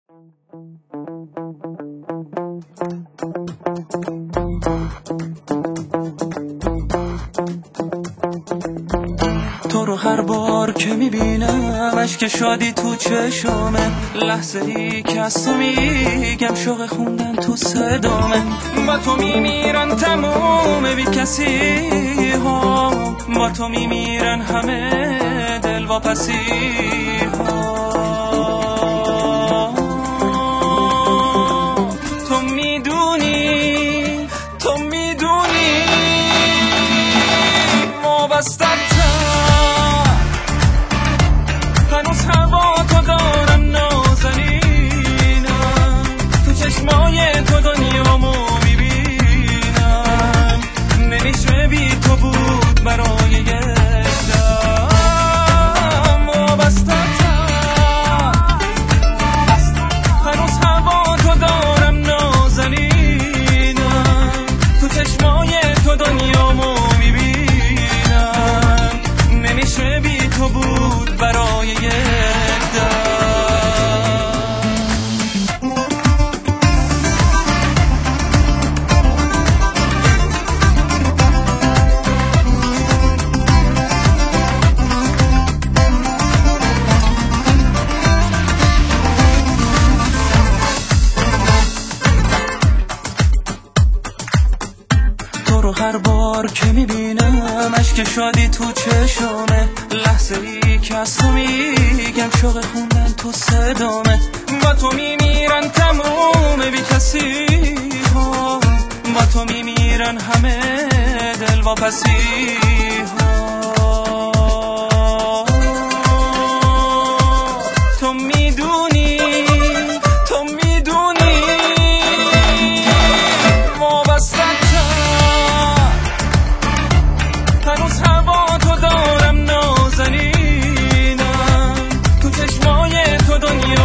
تو رو هر بار که میبینم اشک شادی تو چشمه، لحظه ای که از تو میگم شوق خوندن تو صدامه. با تو میمیرن تموم بی کسی ها، با تو میمیرن همه دلواپسی ها. تو میدونی وابستم، هنوز هوا تو دارم نازنینم، تو چشمای تو دنیامو میبینم، نمیشه بی تو بود برای یک دم. وابستم، هنوز هوا تو دارم نازنینم، تو چشمای تو دنیامو میبینم، نمیشه بی تو بود برای یک دم. تو رو هر بار که میبینم اشک شادی تو چشمه، لحظه ای که از تو میگم شوق خوندن تو صدامه. با تو میمیرن تموم بی کسی ها، با تو میمیرن همه دلواپسی ها. تو میدونی وابستم، هنوز هوا تو دارم نازنینم، تو چشمای تو دنیا